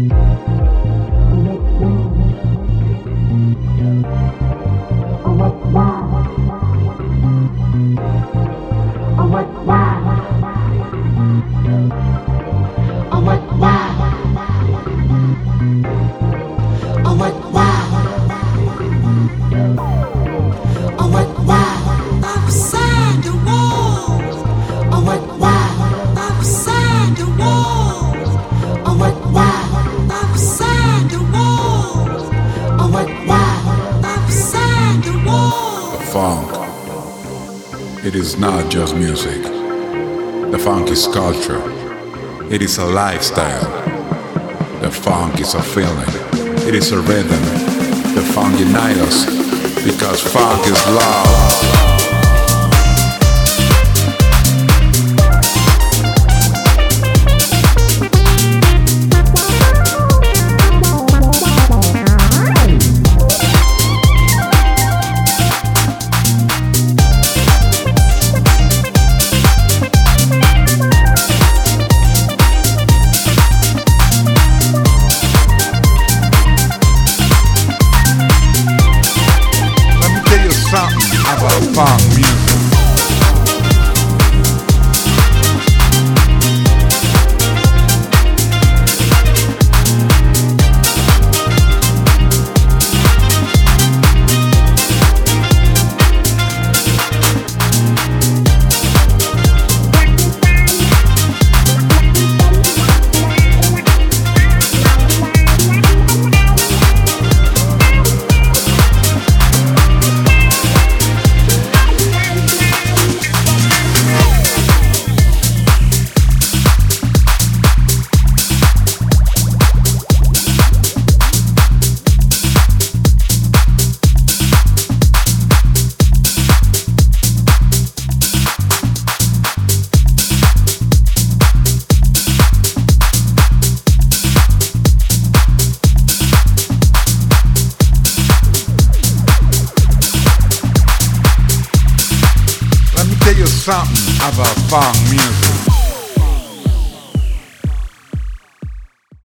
It is not just music. The funk is culture. It is a lifestyle. The funk is a feeling. It is a rhythm. The funk unites us because funk is love. Funk music. Something about funk music.